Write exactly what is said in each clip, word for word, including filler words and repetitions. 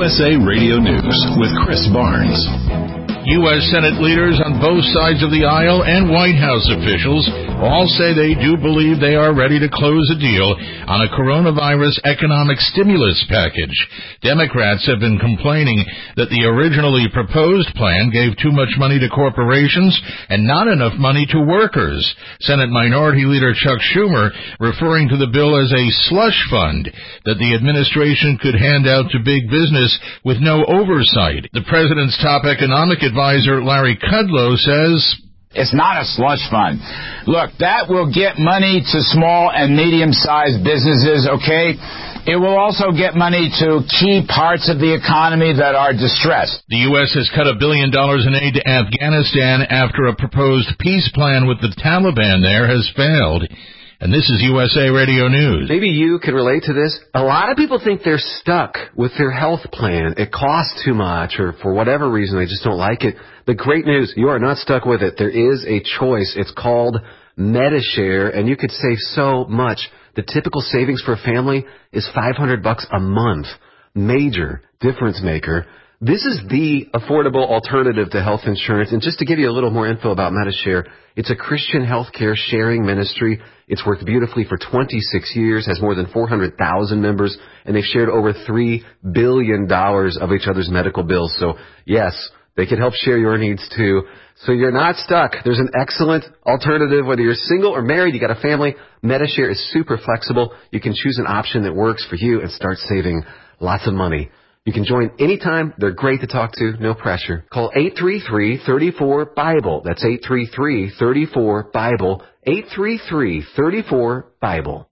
U S A Radio News with Chris Barnes. U S Senate leaders on both sides of the aisle and White House officials all say they do believe they are ready to close a deal on a coronavirus economic stimulus package. Democrats have been complaining that the originally proposed plan gave too much money to corporations and not enough money to workers. Senate Minority Leader Chuck Schumer referring to the bill as a slush fund that the administration could hand out to big business with no oversight. The president's top economic advisor Larry Kudlow says, it's not a slush fund. Look, that will get money to small and medium-sized businesses, okay? It will also get money to key parts of the economy that are distressed. The U S has cut a billion dollars in aid to Afghanistan after a proposed peace plan with the Taliban there has failed. And this is U S A Radio News. Maybe you can relate to this. A lot of people think they're stuck with their health plan. It costs too much, or for whatever reason, they just don't like it. The great news, you are not stuck with it. There is a choice. It's called Medi-Share, and you could save so much. The typical savings for a family is five hundred bucks a month. Major difference maker. This is the affordable alternative to health insurance. And just to give you a little more info about Medi-Share, it's a Christian healthcare sharing ministry. It's worked beautifully for twenty-six years, has more than four hundred thousand members, and they've shared over three billion dollars of each other's medical bills. So, yes, they can help share your needs, too. So you're not stuck. There's an excellent alternative. Whether you're single or married, you got a family, Medi-Share is super flexible. You can choose an option that works for you and start saving lots of money. You can join anytime. They're great to talk to. No pressure. Call eight three three, three four, BIBLE. That's eight three three, three four, BIBLE. eight three three, three four, BIBLE.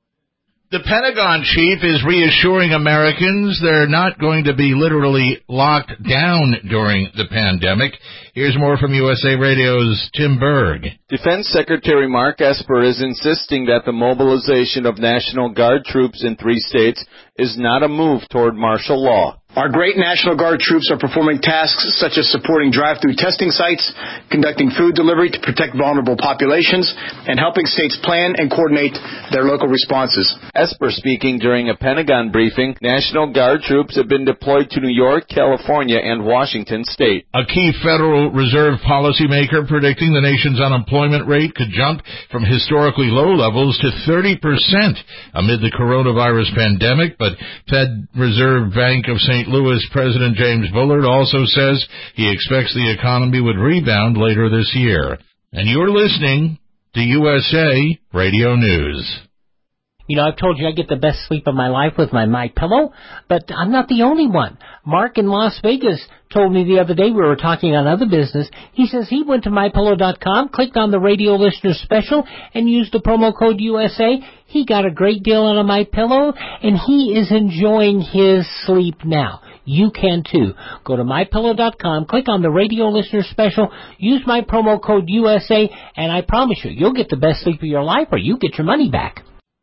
The Pentagon chief is reassuring Americans they're not going to be literally locked down during the pandemic. Here's more from U S A Radio's Tim Berg. Defense Secretary Mark Esper is insisting that the mobilization of National Guard troops in three states is not a move toward martial law. Our great National Guard troops are performing tasks such as supporting drive-through testing sites, conducting food delivery to protect vulnerable populations, and helping states plan and coordinate their local responses. Esper speaking during a Pentagon briefing, National Guard troops have been deployed to New York, California, and Washington state. A key Federal Reserve policymaker predicting the nation's unemployment rate could jump from historically low levels to thirty percent amid the coronavirus pandemic, but Fed Reserve Bank of Saint Louis President James Bullard also says he expects the economy would rebound later this year. And you're listening to U S A Radio News. You know, I've told you I get the best sleep of my life with my MyPillow, but I'm not the only one. Mark in Las Vegas told me the other day, we were talking on other business, he says he went to my pillow dot com, clicked on the radio listener special, and used the promo code U S A. He got a great deal on a MyPillow, and he is enjoying his sleep now. You can too. Go to my pillow dot com, click on the radio listener special, use my promo code U S A, and I promise you, you'll get the best sleep of your life or you get your money back.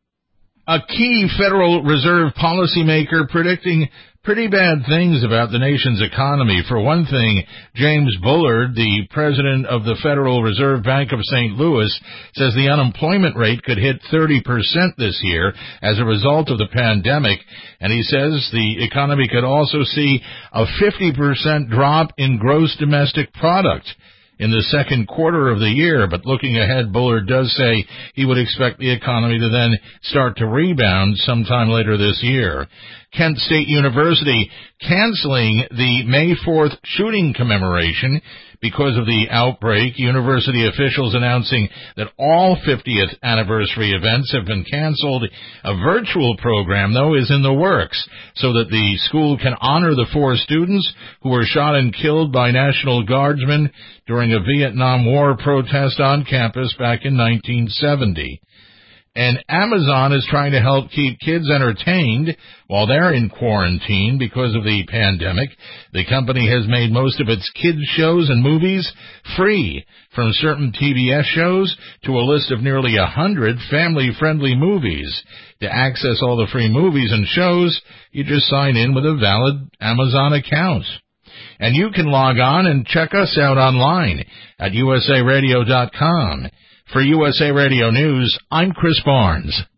A key Federal Reserve policymaker predicting pretty bad things about the nation's economy. For one thing, James Bullard, the president of the Federal Reserve Bank of Saint Louis, says the unemployment rate could hit thirty percent this year as a result of the pandemic, and he says the economy could also see a fifty percent drop in gross domestic product in the second quarter of the year. But looking ahead, Bullard does say he would expect the economy to then start to rebound sometime later this year. Kent State University canceling the May fourth shooting commemoration because of the outbreak. University officials announcing that all fiftieth anniversary events have been canceled. A virtual program, though, is in the works so that the school can honor the four students who were shot and killed by National Guardsmen during a Vietnam War protest on campus back in nineteen seventy. And Amazon is trying to help keep kids entertained while they're in quarantine because of the pandemic. The company has made most of its kids shows and movies free, from certain T V S shows to a list of nearly a hundred family-friendly movies. To access all the free movies and shows, you just sign in with a valid Amazon account. And you can log on and check us out online at U S A radio dot com. For U S A Radio News, I'm Chris Barnes.